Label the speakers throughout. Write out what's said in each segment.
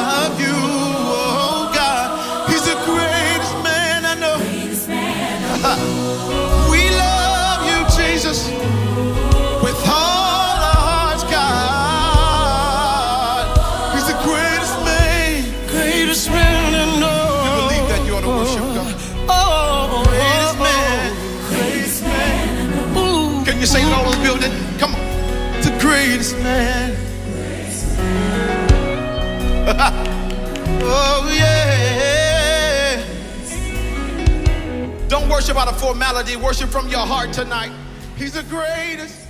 Speaker 1: love you, oh God. He's the greatest man I know. We love you, Jesus, with all our hearts, God. He's the greatest man I know. You believe that you ought to worship God. Oh, greatest man. Can you say it all over the building? Come on. The greatest man. Oh, yeah. Don't worship out of formality. Worship from your heart tonight. He's the greatest.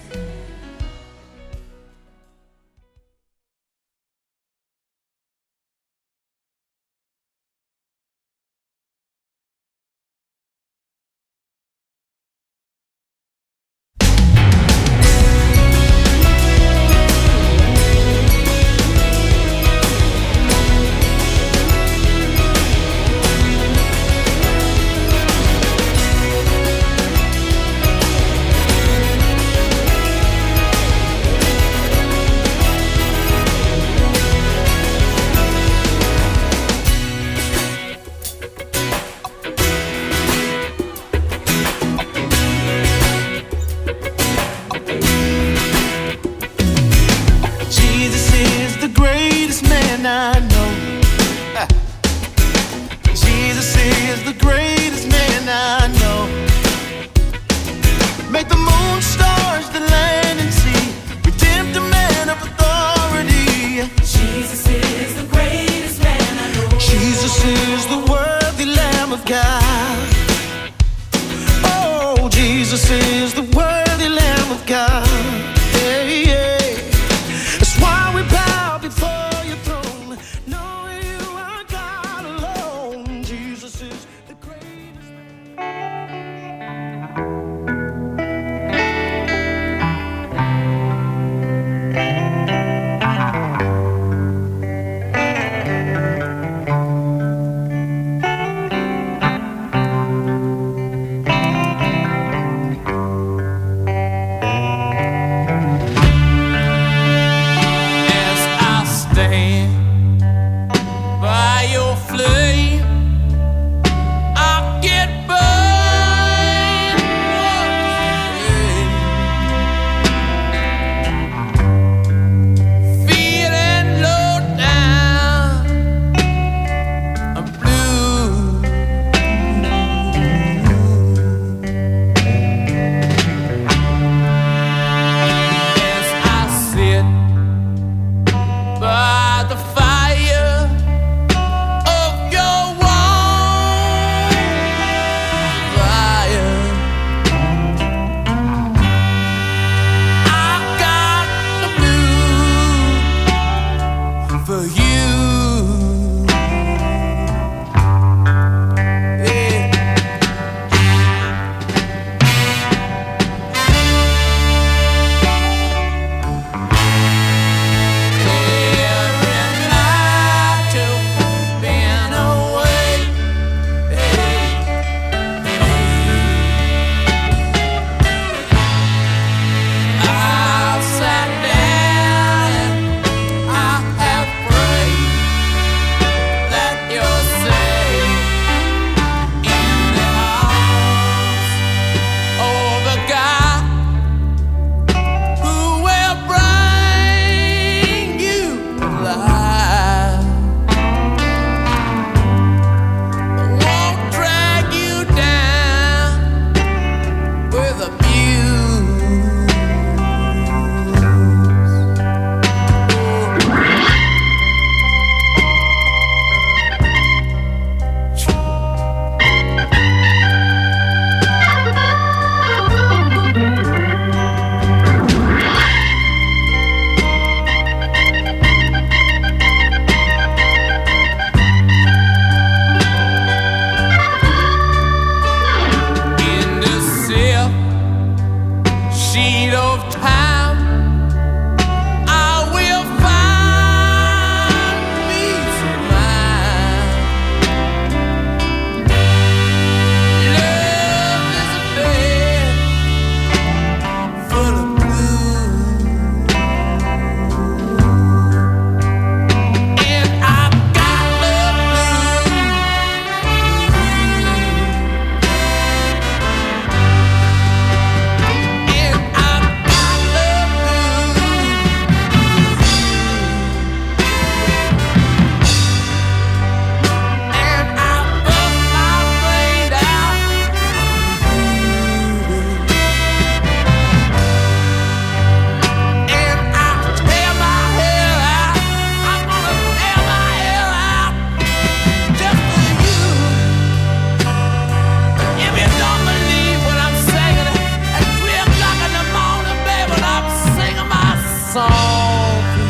Speaker 1: all for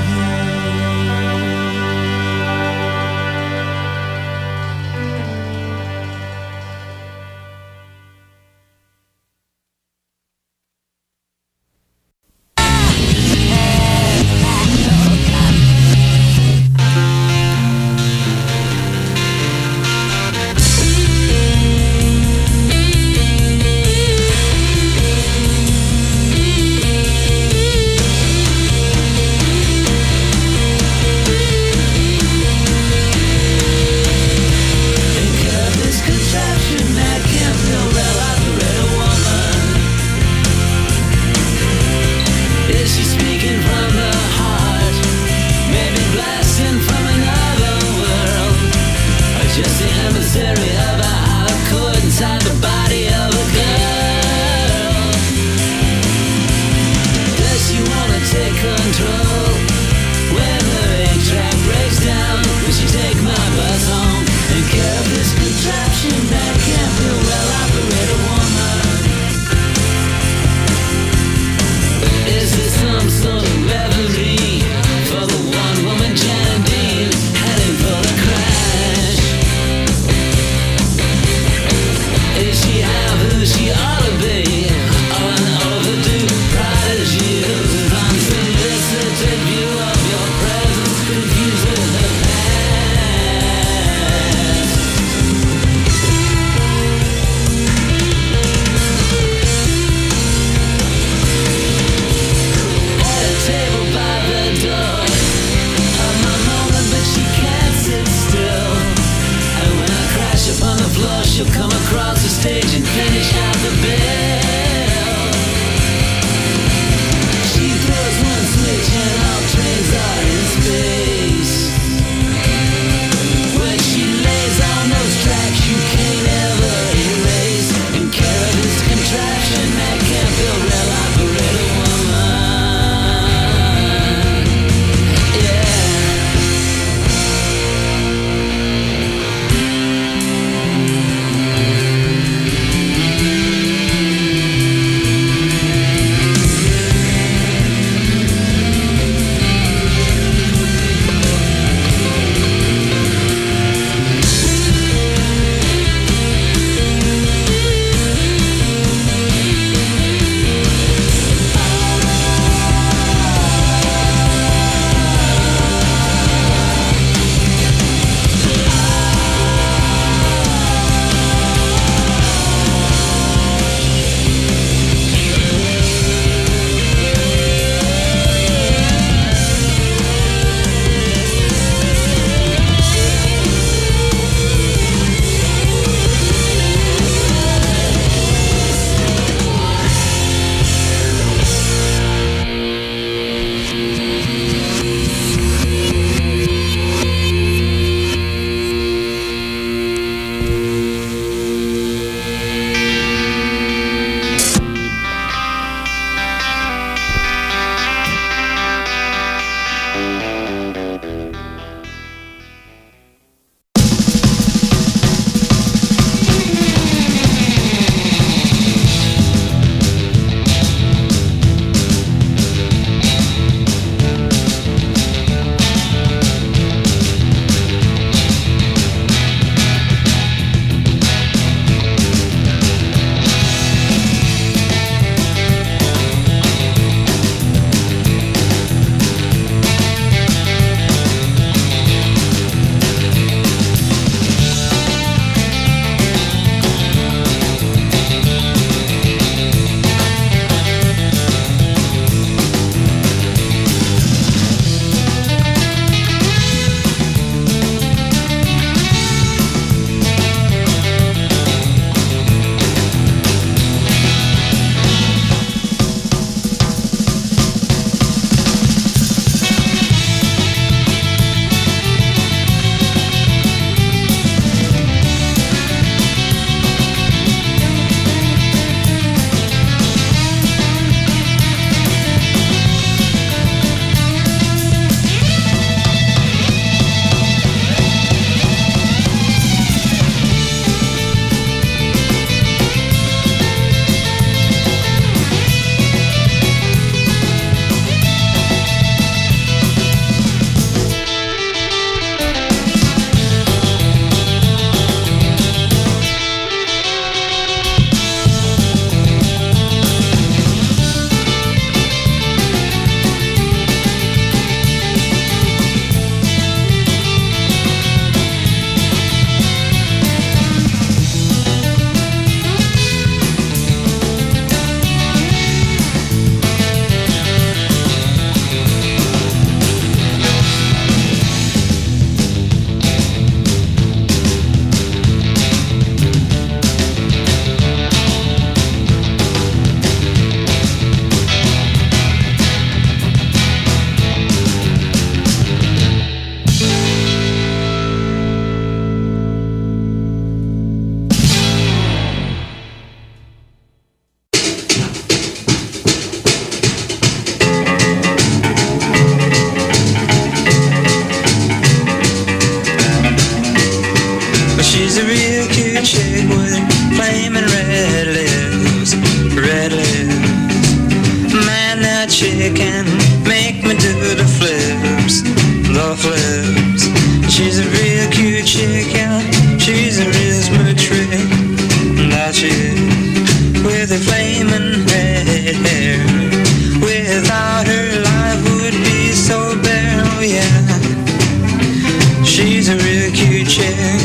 Speaker 2: the flips, the flips. She's a real cute chick, yeah. She's a real smooth trick, that she is, with a flaming red hair. Without her, life would be so bare, oh yeah. She's a real cute chick.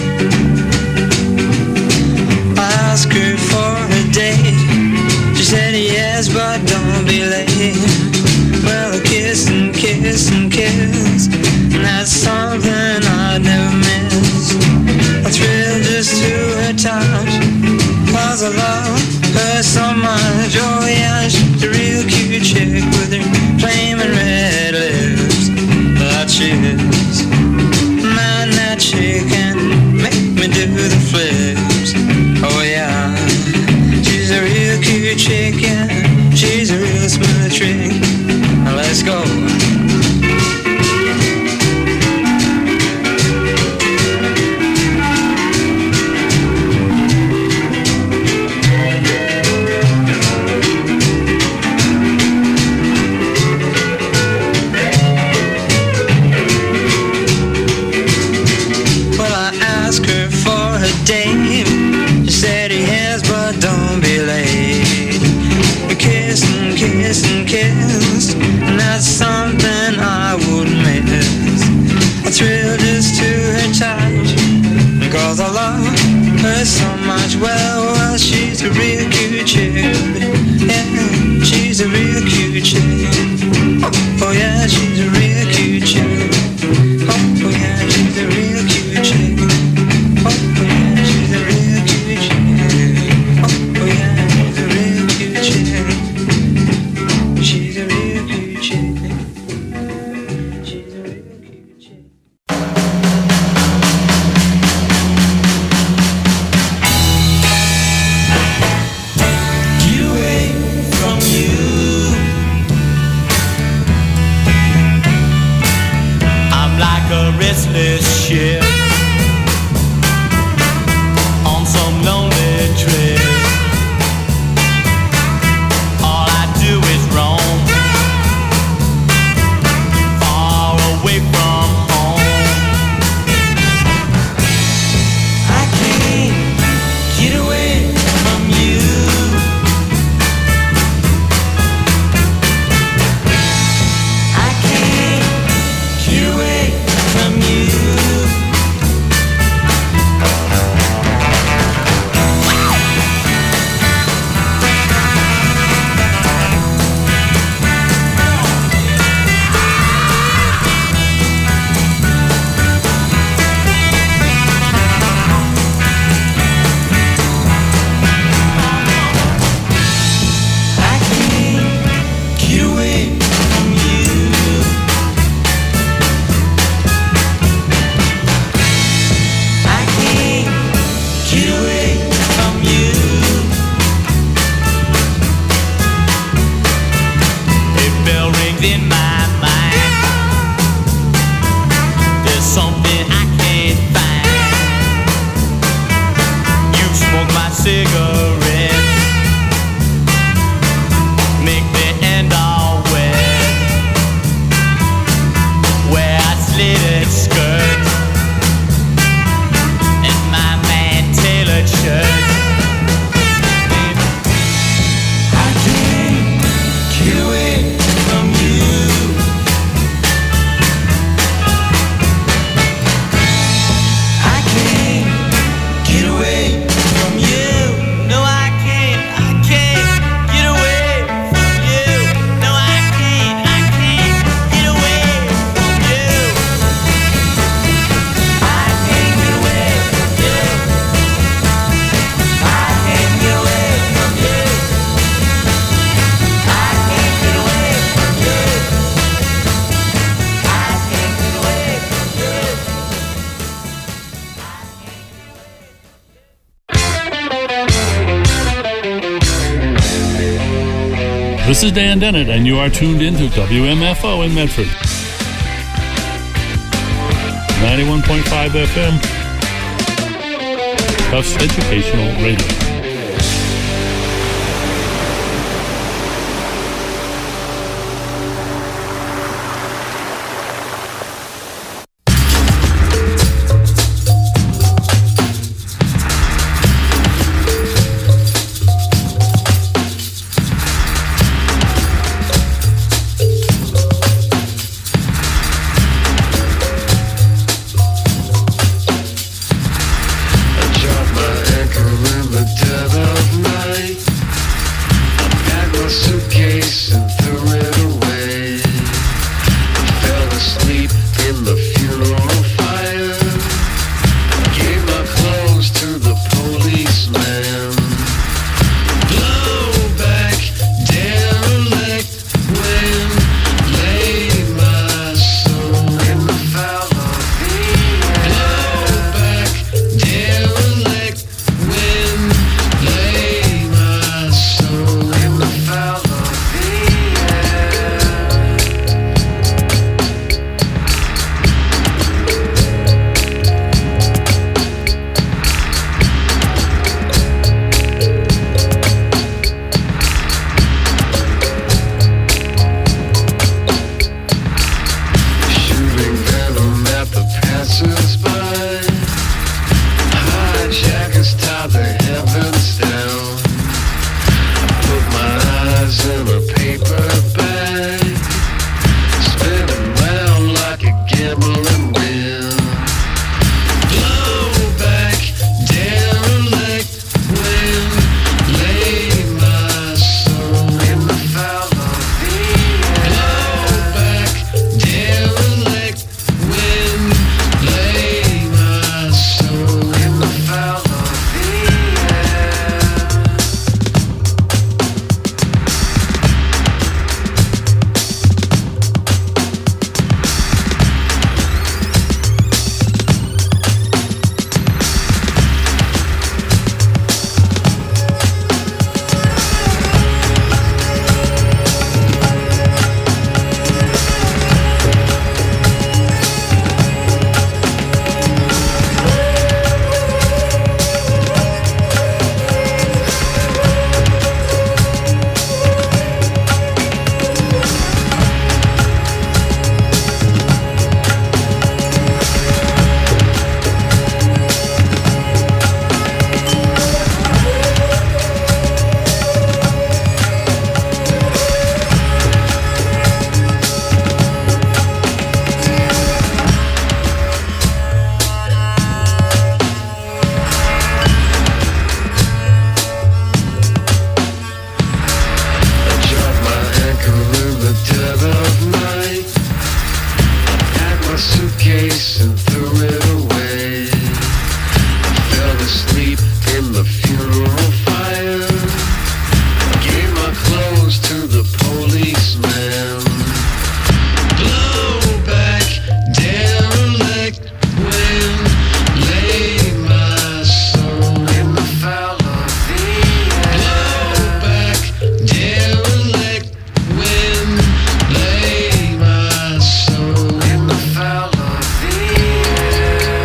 Speaker 2: I asked her for a date. She said yes, but don't be late. Well, a kiss and kiss and kiss, that's something I'd never miss. I thrill just to her touch, 'cause I love her so much. Oh yeah, she's a real cute chick with her flaming red lips, that she is. Man, that chick can make me do the flips, oh yeah. She's a real cute chick, yeah. She's a real smooth trick. Now let's go. Well, I asked her for a date. She said yes, but don't be late. Kiss and kiss and kiss, and that's something I wouldn't miss. I thrill just to her touch, 'cause I love her so much. Well, she's a real cute chick, yeah, she's a real cute chick. Oh yeah, she's a real cute chick. Oh yeah, she's a real cute chick. Oh yeah, she's a real cute chick. Oh yeah, she's a real cute chick. She's a real cute chick. She's a real cute chick. Get away from you.
Speaker 3: I'm like a restless ship on some lonely trip. All I do is roam far away from home.
Speaker 2: I can't get away from you. I can't get away from you. I can't get away from you. I can't get away from you.
Speaker 3: A bell rings in my mind. There's something I can't find. You smoke my cigarette, make the end all wet. Where I slitted skirt and my man tailored shirt.
Speaker 2: I can't get away from you. I can't get away from you.
Speaker 3: No, I can't get away from you. No, I can't get away from you.
Speaker 2: I can't get away from you. I can't get away from you. I can't get away from you. I can't get away from you.
Speaker 4: This is Dan Dennett, and you are tuned into WMFO in Medford. 91.5 FM. Tufts Educational Radio.
Speaker 5: my suitcase and threw it away. I fell asleep in the funeral fire. Gave my clothes to the policeman. Blow back, derelict wind, lay my soul in the foul of the air. Blow back, derelict wind, lay my soul in the foul of the air.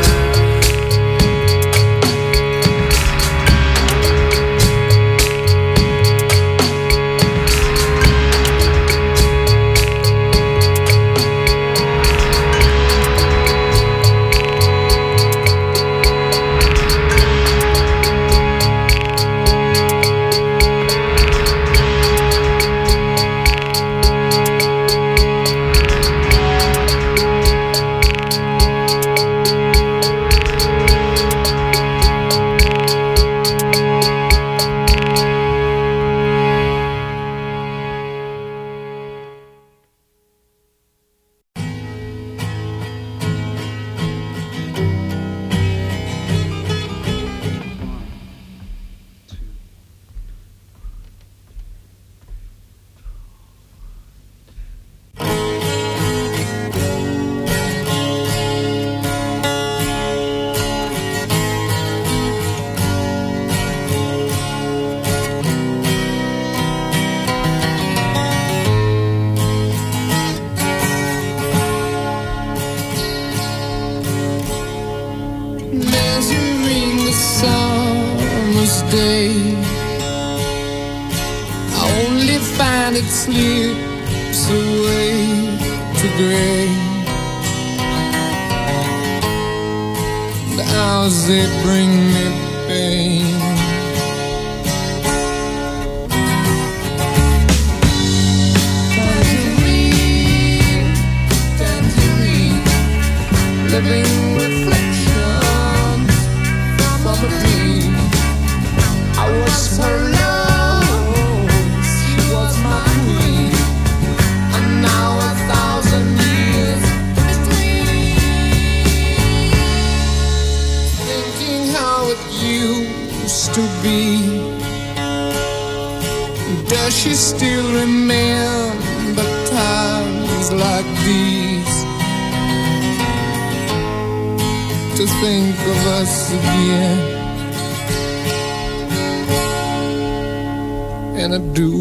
Speaker 6: Measuring the summer's day, I only find it slips away to gray. The hours they bring me pain. Tangerine, tangerine, living reflections from a dream. I was her love, she was my queen, and now 1,000 years between. Thinking how it used to be. Does she still remember times like these? To think of us again, and I do.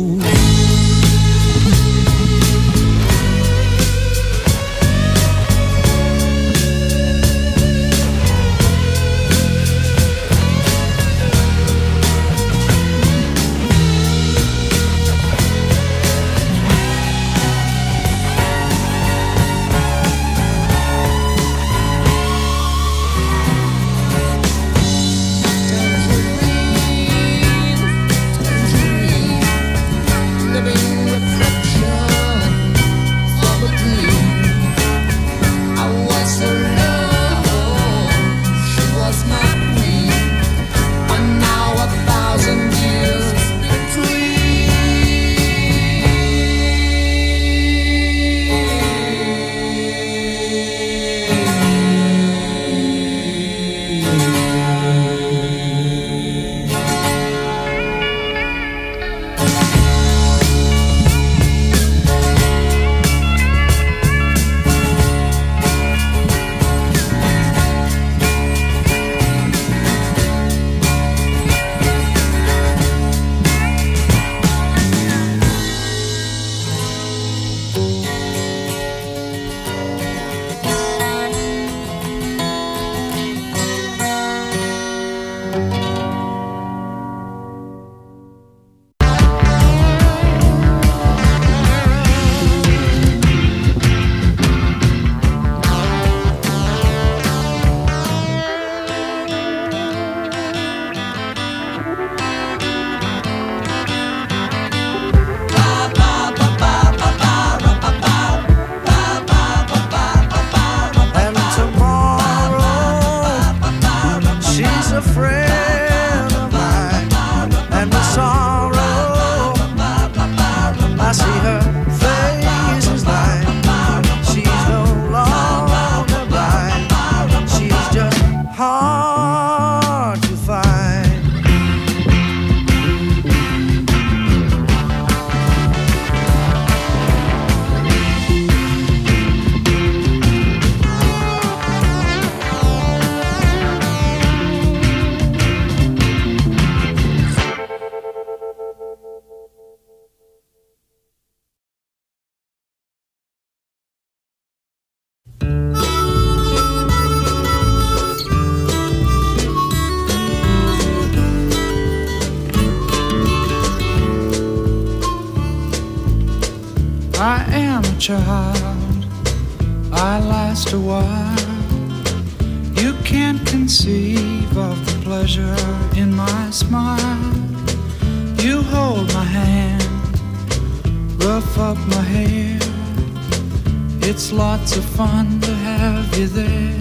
Speaker 7: I am a child, I last a while. You can't conceive of the pleasure in my smile. You hold my hand, rough up my hair. It's lots of fun to have you there.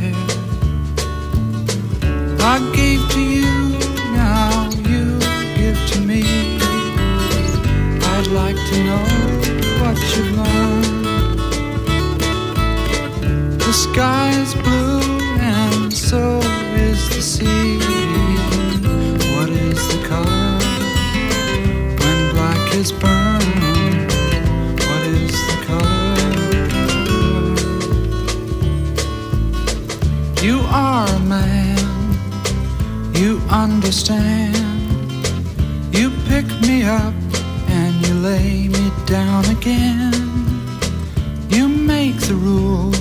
Speaker 7: I gave to you, now you give to me. I'd like to know what you've learned. The sky is blue and so is the sea. What is the color when black is burned? What is the color? You are a man, you understand. You pick me up and you lay me down again. You make the rules.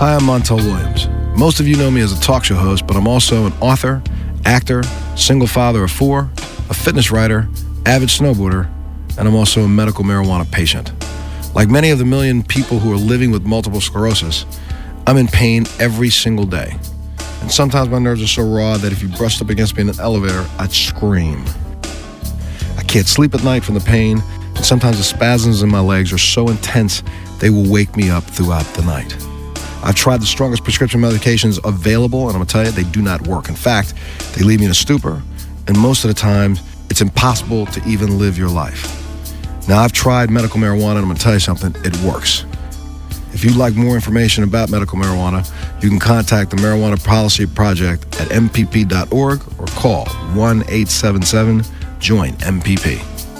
Speaker 8: Hi, I'm Montel Williams. Most of you know me as a talk show host, but I'm also an author, actor, single father of 4, a fitness writer, avid snowboarder, and I'm also a medical marijuana patient. Like many of the million people who are living with multiple sclerosis, I'm in pain every single day. And sometimes my nerves are so raw that if you brushed up against me in an elevator, I'd scream. I can't sleep at night from the pain, and sometimes the spasms in my legs are so intense they will wake me up throughout the night. I've tried the strongest prescription medications available, and I'm gonna tell you, they do not work. In fact, they leave me in a stupor, and most of the time, it's impossible to even live your life. Now, I've tried medical marijuana, and I'm gonna tell you something, it works. If you'd like more information about medical marijuana, you can contact the Marijuana Policy Project at mpp.org or call 1-877-JOIN-MPP.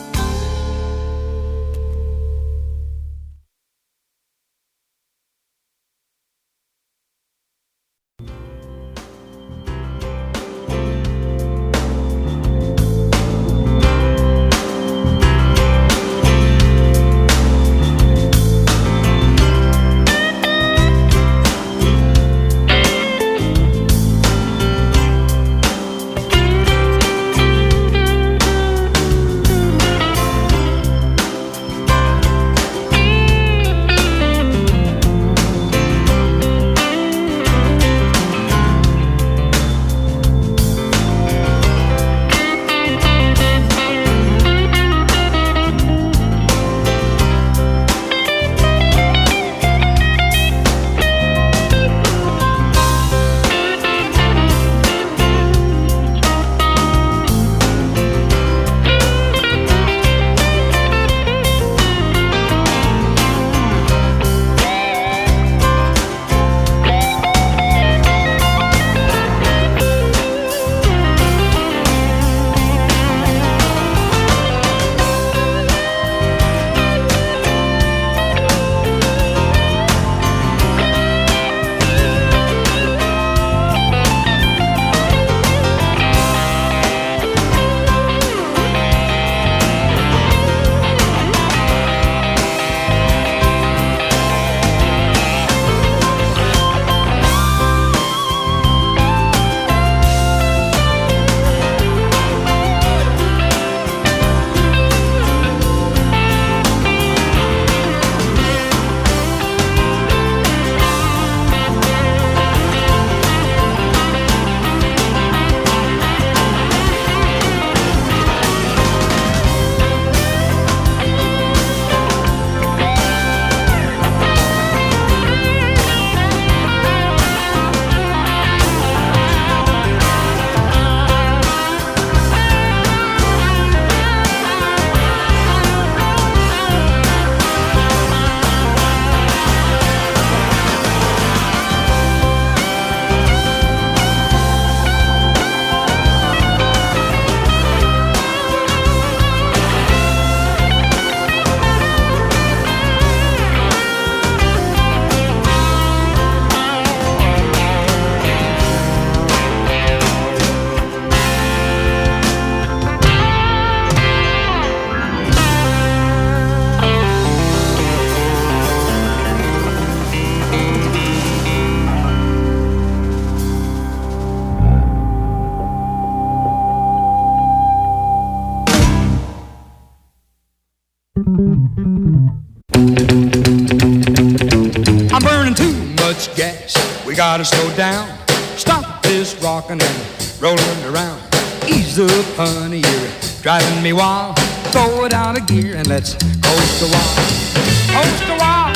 Speaker 9: I'm burning too much gas. We gotta slow down. Stop this rocking and rolling around. Ease up, honey, you're driving me wild. Throw it out of gear and let's coast a while. Coast a while.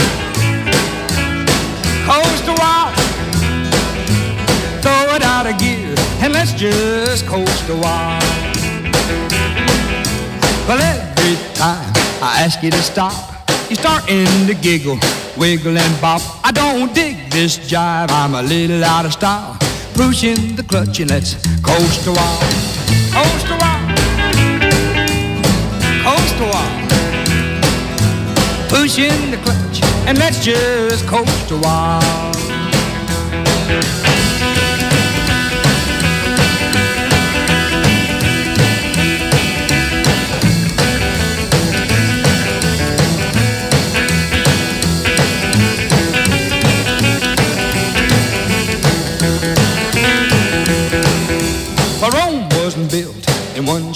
Speaker 9: Coast a while. Throw it out of gear and let's just coast a while. Well, every time I ask you to stop, you're starting to giggle, wiggle and bop. I don't dig this jive, I'm a little out of style. Pushing the clutch and let's coast a while. Coast a while. Coast a while. Pushing the clutch and let's just coast a while.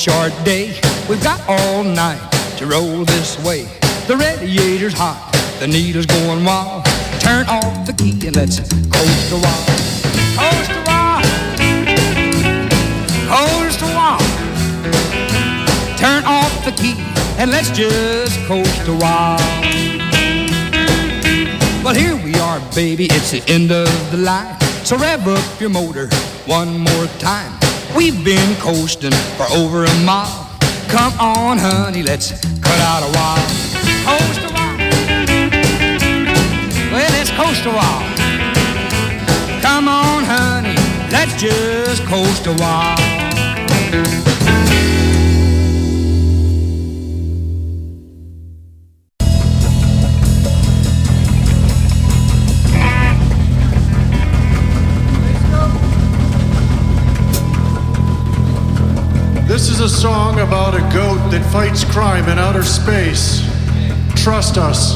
Speaker 9: short day. We've got all night to roll this way. The radiator's hot, the needle's going wild. Turn off the key and let's coast a while. Coast a while. Coast a while. Turn off the key and let's just coast a while. Well, here we are, baby, it's the end of the line. So rev up your motor one more time. We've been coasting for over a mile. Come on, honey, let's cut out a while. Coast a while. Well, let's coast a while. Come on, honey, let's just coast a while.
Speaker 1: This is a song about a goat that fights crime in outer space. Trust us.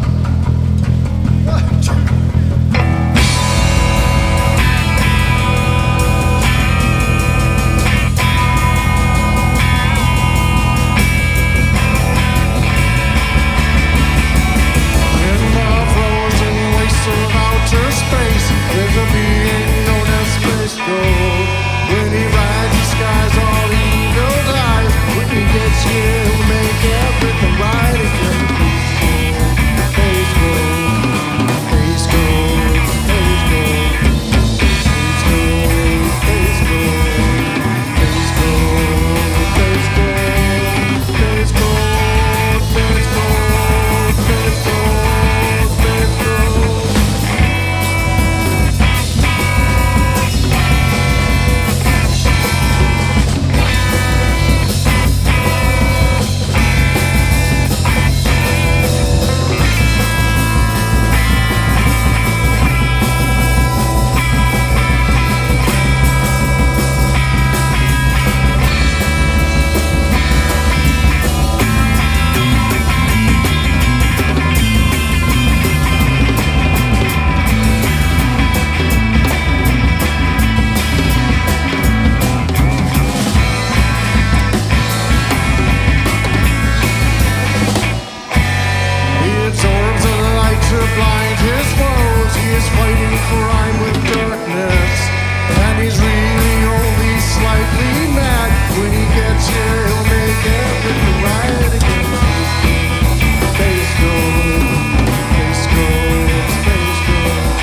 Speaker 1: In the frozen wastes of outer space, there's a being known as Space Goat. When he rides the skies, all evil dies. When he gets here, he'll make everything right again. Space Goat, Space Goat, Space Goat, Space Goat, Space Goat, Space Goat, Space Goat, Space Goat, Space Goat, Space Goat, Space Goat. Blind his foes, he is fighting crime with darkness, and he's really only slightly mad. When he gets here, he'll make everything right again. Space Goat, Space Goat, Space Goat,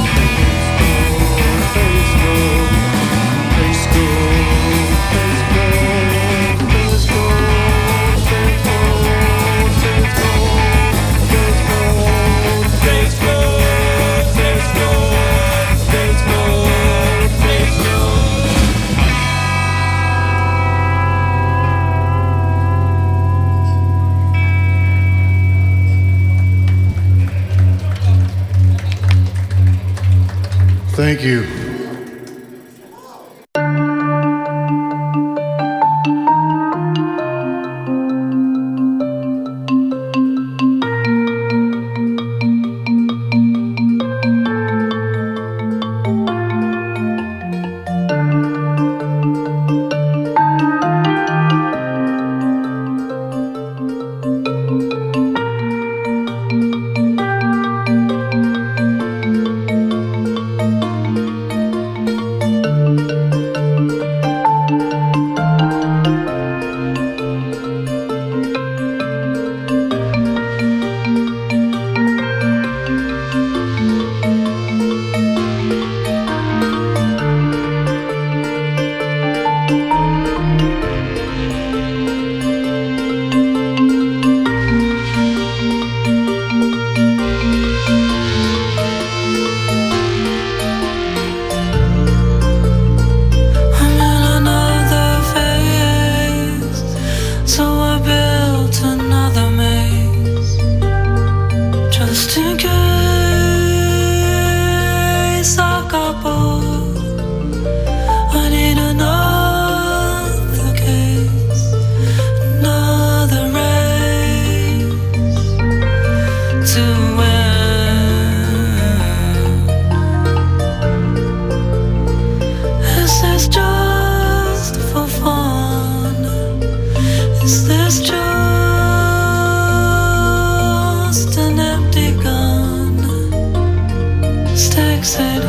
Speaker 1: Space Goat, Space Goat, Space Goat, Space Goat, Space Goat, Space Goat, Space Goat. Thank you.
Speaker 10: Stacks at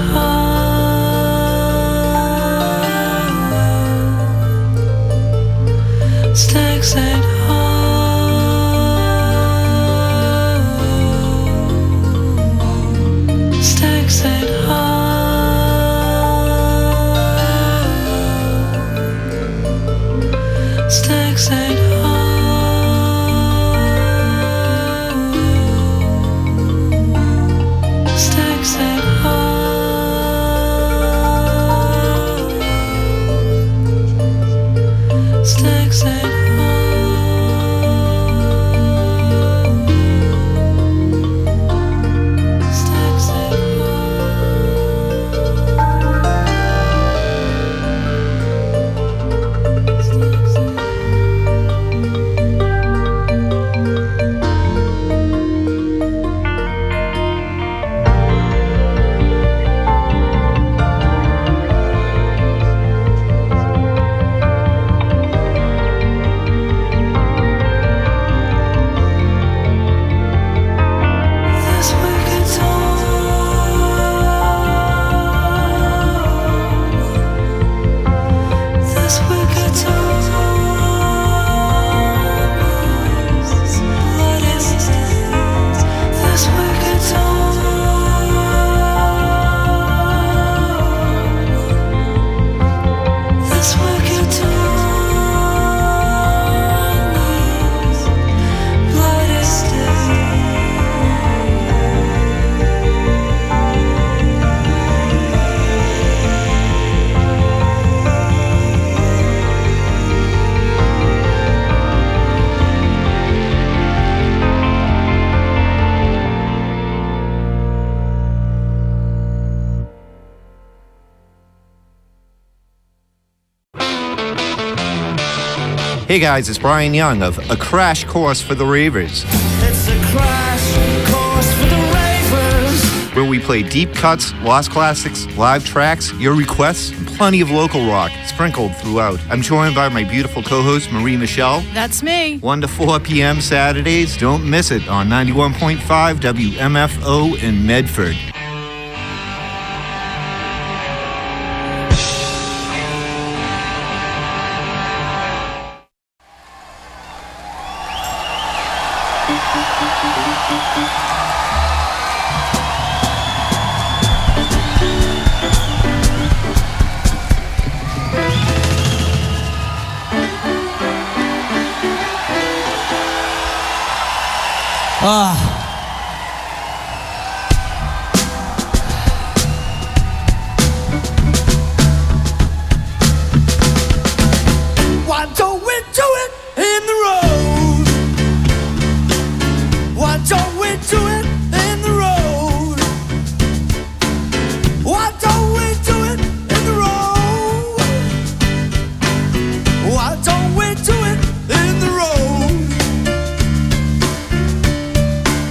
Speaker 10: home. Stacks at home. Stacks at home. Stacks at home.
Speaker 11: Hey guys, it's Brian Young of A Crash Course for the Ravers.
Speaker 3: It's a crash course for the ravers.
Speaker 11: Where we play deep cuts, lost classics, live tracks, your requests, and plenty of local rock sprinkled throughout. I'm joined by my beautiful co-host, Marie Michelle.
Speaker 12: That's me.
Speaker 11: 1 to 4 p.m. Saturdays. Don't miss it on 91.5 WMFO in Medford.
Speaker 3: Why don't we do it in the road? Why don't we do it in the road? Why don't we do it in the road? Why don't we do it in the road?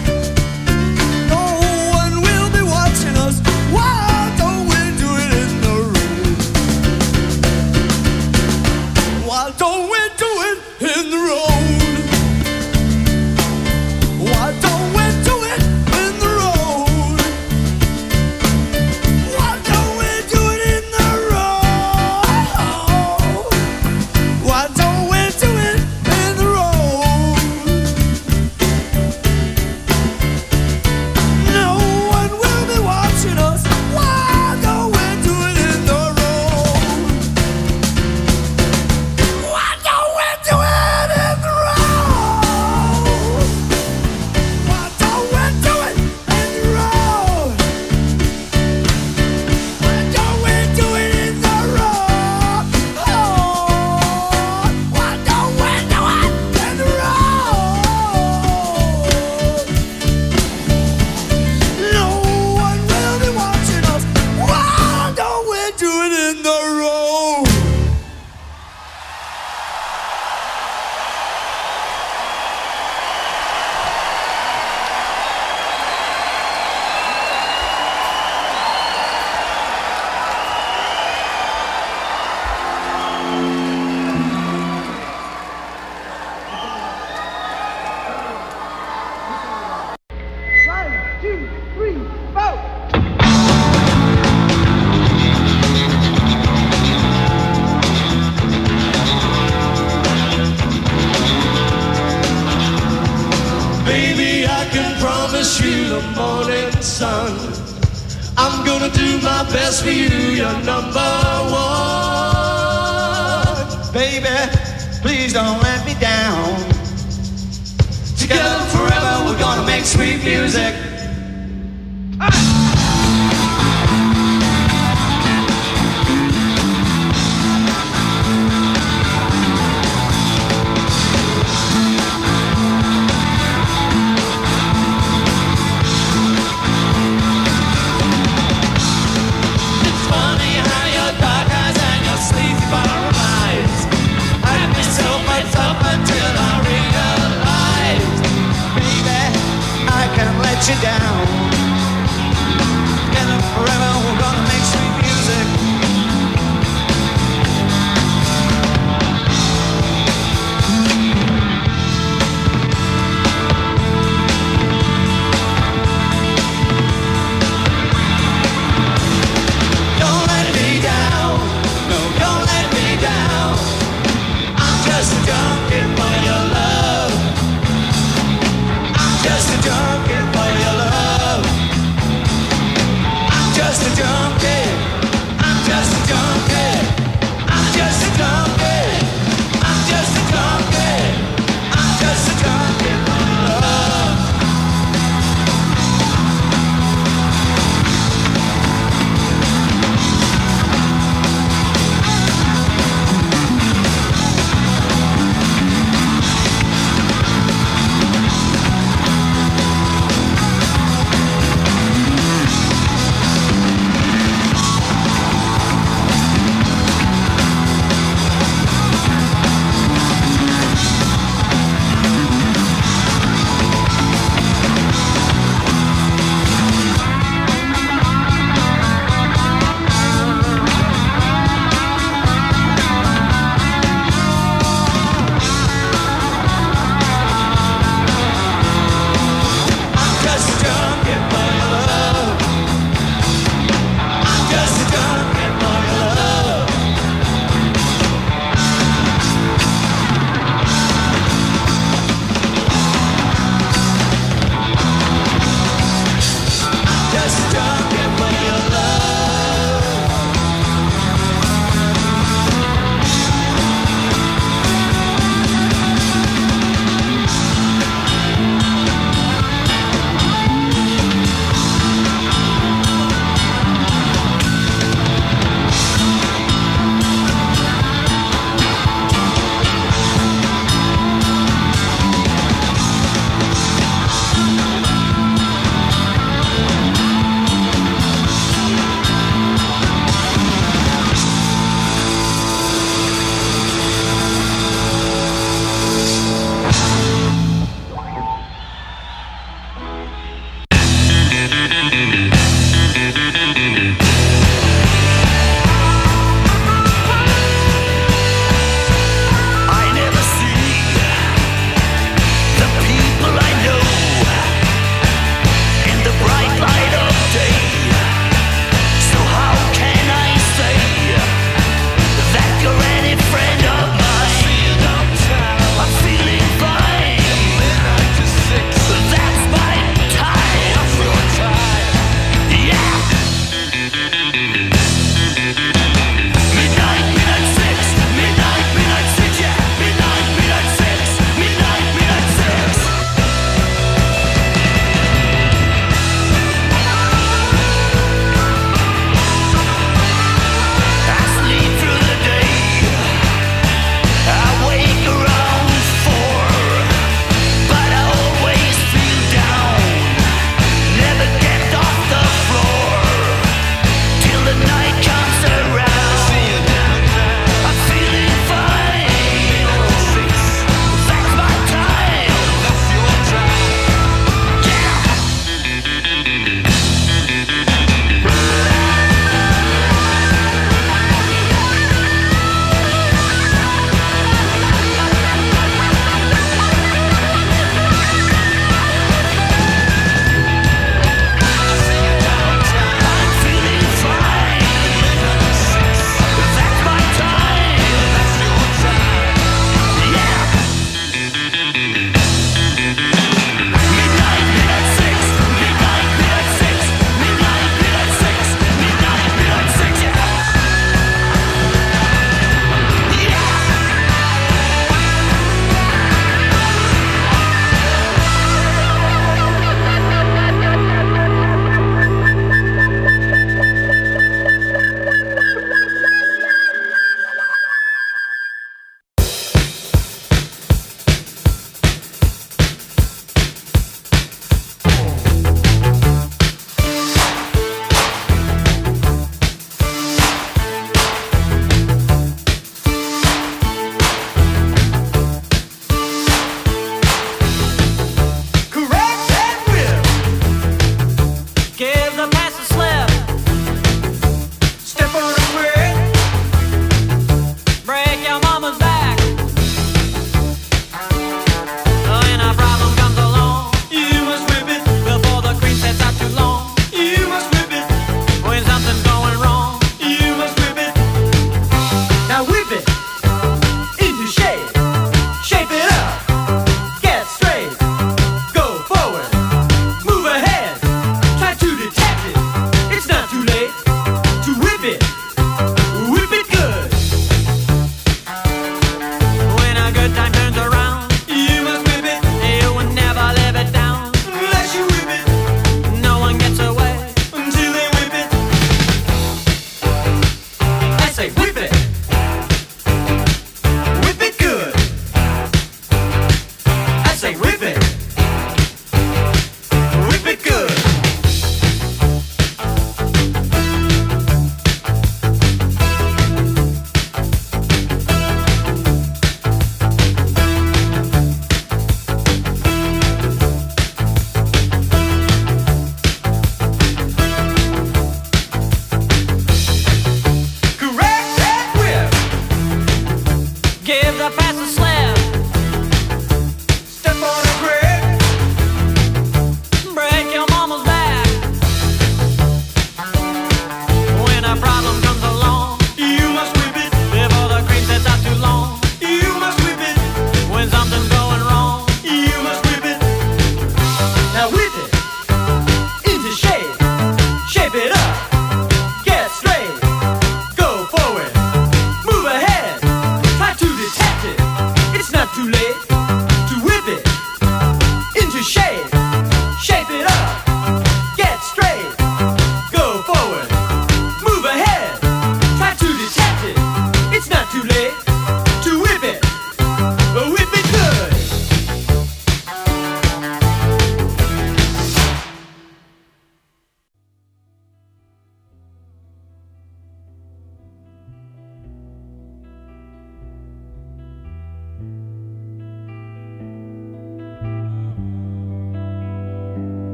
Speaker 12: promise you the morning sun. I'm gonna do my best for you, you're number one. Baby, please don't let me down. Together forever, we're gonna make sweet music.